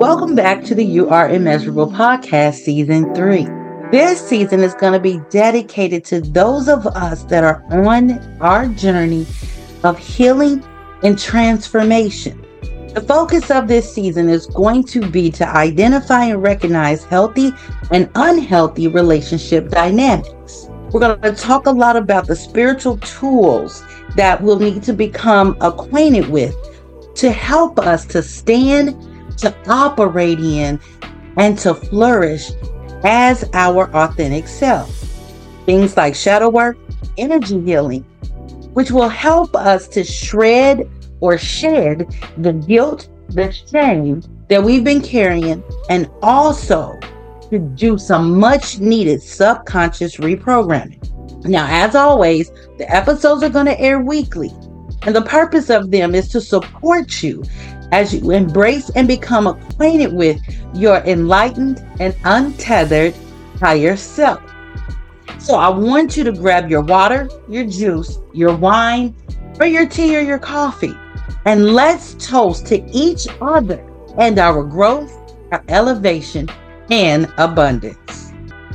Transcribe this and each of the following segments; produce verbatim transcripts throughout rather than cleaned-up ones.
Welcome back to the You Are Immeasurable podcast, season three. This season is going to be dedicated to those of us that are on our journey of healing and transformation. The focus of this season is going to be to identify and recognize healthy and unhealthy relationship dynamics. We're going to talk a lot about the spiritual tools that we'll need to become acquainted with to help us to stand, to operate in, and to flourish as our authentic self. Things like shadow work, energy healing, which will help us to shred or shed the guilt, the shame that we've been carrying, and also to do some much needed subconscious reprogramming. Now, as always, the episodes are going to air weekly, and the purpose of them is to support you as you embrace and become acquainted with your enlightened and untethered higher self. So I want you to grab your water, your juice, your wine, or your tea or your coffee, and let's toast to each other and our growth, our elevation, and abundance.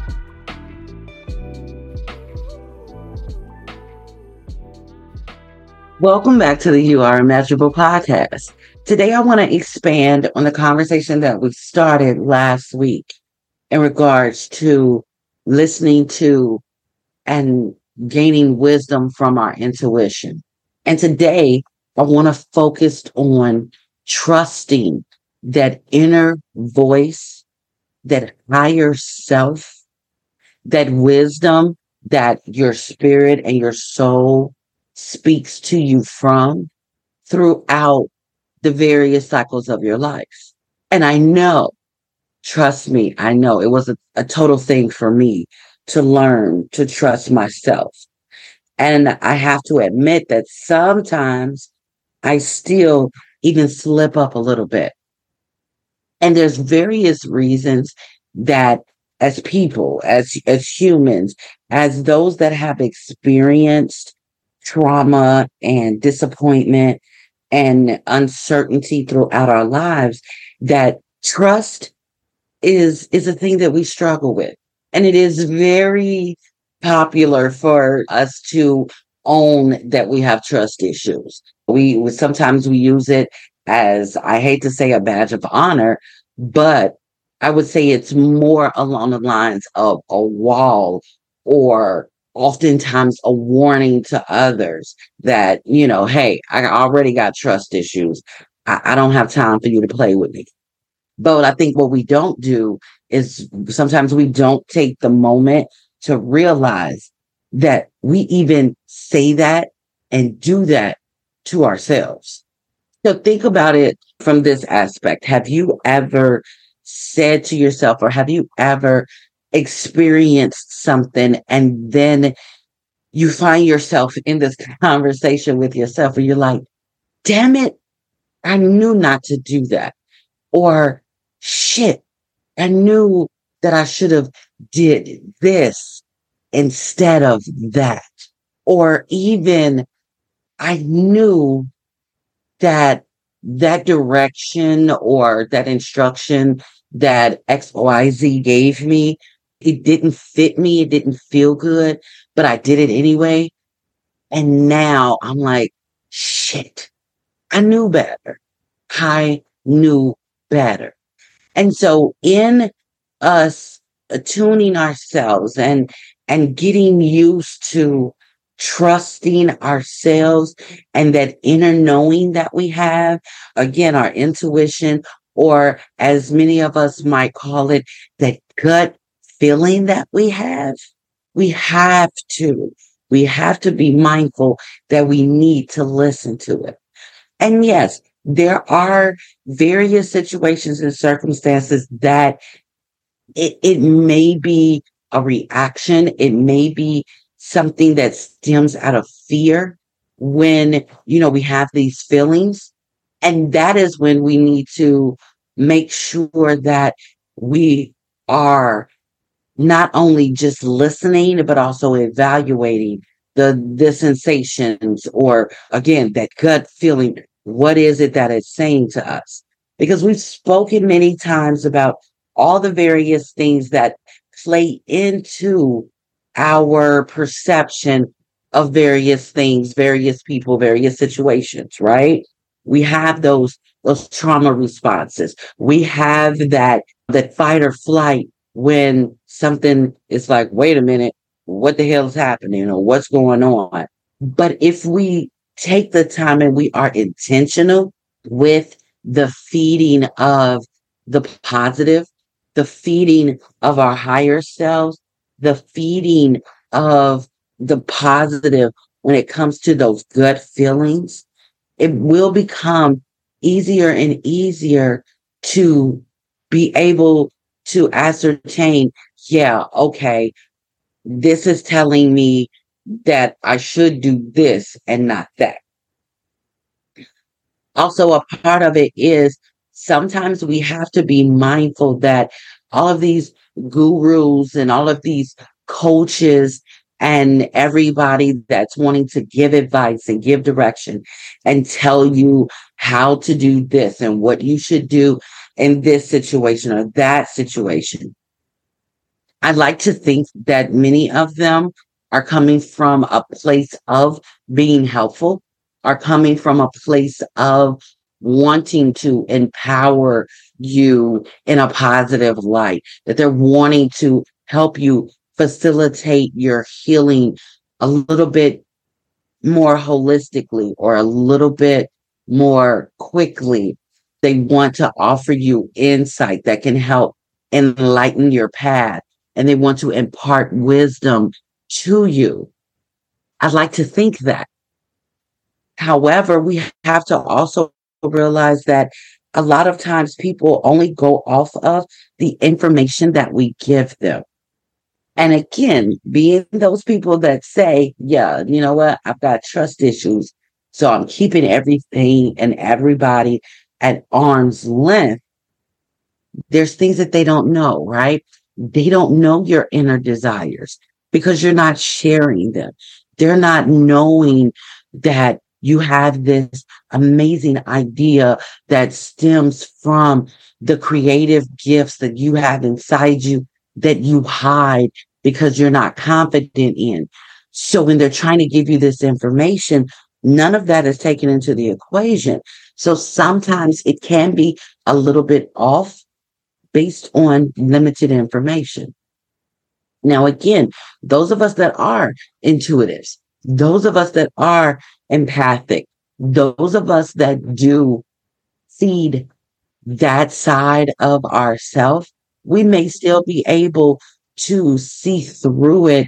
Welcome back to the You Are Immeasurable podcast. Today, I want to expand on the conversation that we started last week in regards to listening to and gaining wisdom from our intuition. And today, I want to focus on trusting that inner voice, that higher self, that wisdom that your spirit and your soul speaks to you from throughout the various cycles of your life. And I know, trust me, I know it was a, a total thing for me to learn to trust myself. And I have to admit that sometimes I still even slip up a little bit. And there's various reasons that as people, as, as humans, as those that have experienced trauma and disappointment and uncertainty throughout our lives, that trust is, is a thing that we struggle with. And it is very popular for us to own that we have trust issues. We sometimes we use it as, I hate to say, a badge of honor, but I would say it's more along the lines of a wall, or oftentimes a warning to others that, you know, hey, I already got trust issues. I, I don't have time for you to play with me. But I think what we don't do is sometimes we don't take the moment to realize that we even say that and do that to ourselves. So think about it from this aspect. Have you ever said to yourself, or have you ever experienced something and then you find yourself in this conversation with yourself where you're like, damn it, I knew not to do that. Or shit, I knew that I should have did this instead of that. Or even I knew that that direction or that instruction that X Y Z gave me, it didn't fit me. It didn't feel good, but I did it anyway. And now I'm like, shit, I knew better. I knew better. And so in us attuning ourselves and, and getting used to trusting ourselves and that inner knowing that we have, again, our intuition, or as many of us might call it, that gut feeling that we have, we have to, we have to be mindful that we need to listen to it. And yes, there are various situations and circumstances that it, it may be a reaction. It may be something that stems out of fear when, you know, we have these feelings. And that is when we need to make sure that we are not only just listening, but also evaluating the, the sensations, or again, that gut feeling. What is it that it's saying to us? because we've spoken many times about all the various things that play into our perception of various things, various people, various situations, right? We have those those trauma responses. We have that that fight or flight when something is like, wait a minute, what the hell is happening or what's going on? But if we take the time and we are intentional with the feeding of the positive, the feeding of our higher selves, the feeding of the positive when it comes to those gut feelings, it will become easier and easier to be able to ascertain, yeah, okay, this is telling me that I should do this and not that. Also, a part of it is sometimes we have to be mindful that all of these gurus and all of these coaches and everybody that's wanting to give advice and give direction and tell you how to do this and what you should do in this situation or that situation. I like to think that many of them are coming from a place of being helpful, are coming from a place of wanting to empower you in a positive light, that they're wanting to help you facilitate your healing a little bit more holistically or a little bit more quickly. They want to offer you insight that can help enlighten your path, and they want to impart wisdom to you. I'd like to think that. However, we have to also realize that a lot of times people only go off of the information that we give them. And again, being those people that say, yeah, you know what, I've got trust issues, so I'm keeping everything and everybody at arm's length. There's things that they don't know, right? They don't know your inner desires because you're not sharing them. They're not knowing that you have this amazing idea that stems from the creative gifts that you have inside you that you hide because you're not confident in. So when they're trying to give you this information, none of that is taken into the equation. So sometimes it can be a little bit off based on limited information. Now, again, those of us that are intuitives, those of us that are empathic, those of us that do feed that side of ourself, we may still be able to see through it,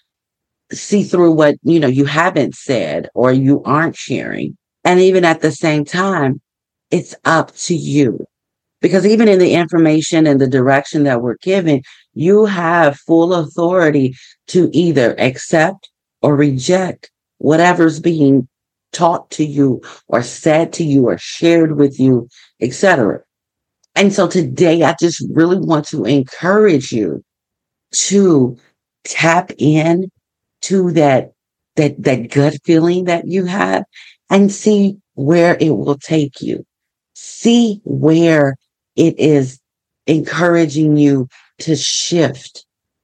see through what, you know, you haven't said or you aren't sharing. And even at the same time, it's up to you. Because even in the information and the direction that we're given, you have full authority to either accept or reject whatever's being taught to you or said to you or shared with you, et cetera. And so today, I just really want to encourage you to tap in to that, that, that gut feeling that you have and see where it will take you. See where it is encouraging you to shift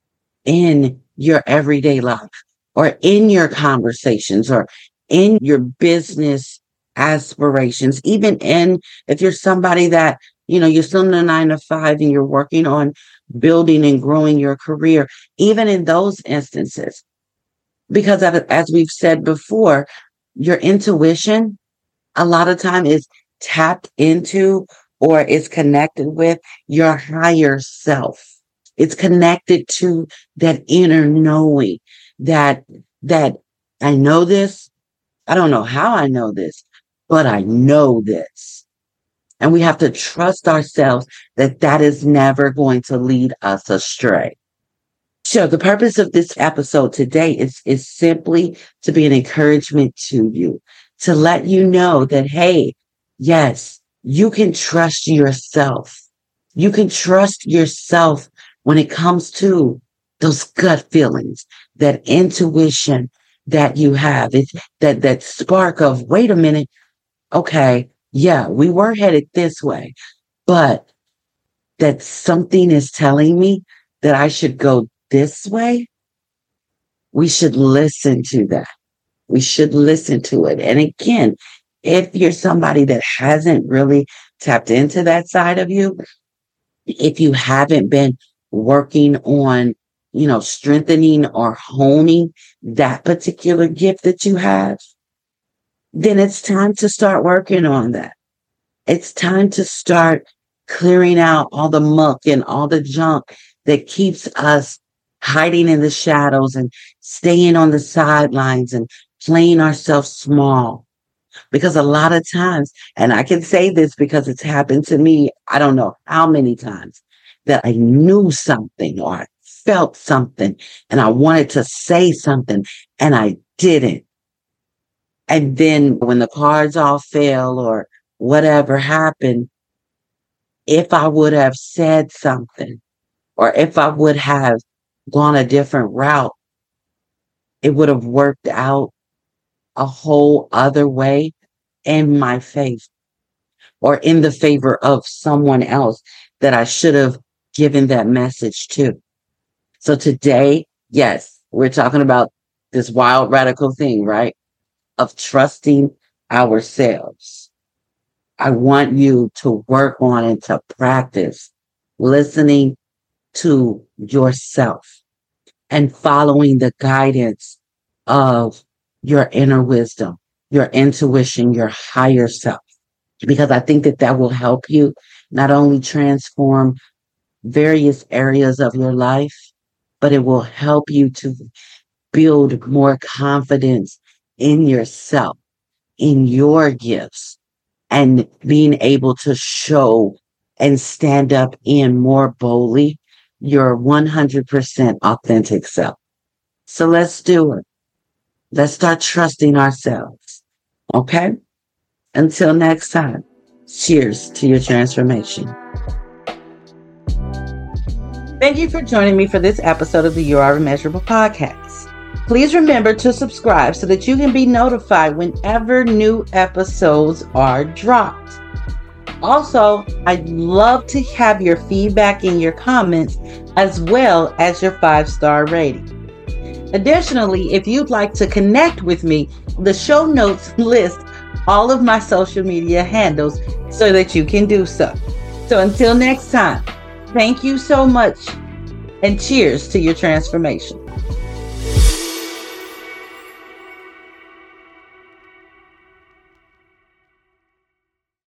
in your everyday life or in your conversations or in your business aspirations, even in if you're somebody that, you know, you're still in a nine to five and you're working on building and growing your career, even in those instances. Because as we've said before, your intuition a lot of time is tapped into or is connected with your higher self. It's connected to that inner knowing that, that I know this. I don't know how I know this, but I know this. And we have to trust ourselves that that is never going to lead us astray. So the purpose of this episode today is, is simply to be an encouragement to you, to let you know that, hey, yes, you can trust yourself. You can trust yourself when it comes to those gut feelings, that intuition that you have. It's that, that spark of, wait a minute. Okay. Yeah, we were headed this way, but that something is telling me that I should go this way, we should listen to that. We should listen to it. And again, if you're somebody that hasn't really tapped into that side of you, if you haven't been working on, you know, strengthening or honing that particular gift that you have, then it's time to start working on that. It's time to start clearing out all the muck and all the junk that keeps us hiding in the shadows and staying on the sidelines and playing ourselves small. Because a lot of times, and I can say this because it's happened to me, I don't know how many times, that I knew something or I felt something and I wanted to say something and I didn't. And then when the cards all fell or whatever happened, if I would have said something or if I would have gone a different route, it would have worked out a whole other way in my favor or in the favor of someone else that I should have given that message to. So today, yes, we're talking about this wild radical thing, right? Of trusting ourselves. I want you to work on and to practice listening to yourself and following the guidance of your inner wisdom, your intuition, your higher self, because I think that that will help you not only transform various areas of your life, but it will help you to build more confidence in yourself, in your gifts, and being able to show and stand up in more boldly your one hundred percent authentic self. So let's do it. Let's start trusting ourselves. Okay? Until next time, cheers to your transformation. Thank you for joining me for this episode of the You Are Immeasurable podcast. Please remember to subscribe so that you can be notified whenever new episodes are dropped. Also, I'd love to have your feedback and your comments as well as your five-star rating. Additionally, if you'd like to connect with me, the show notes list all of my social media handles so that you can do so. So until next time, thank you so much and cheers to your transformation.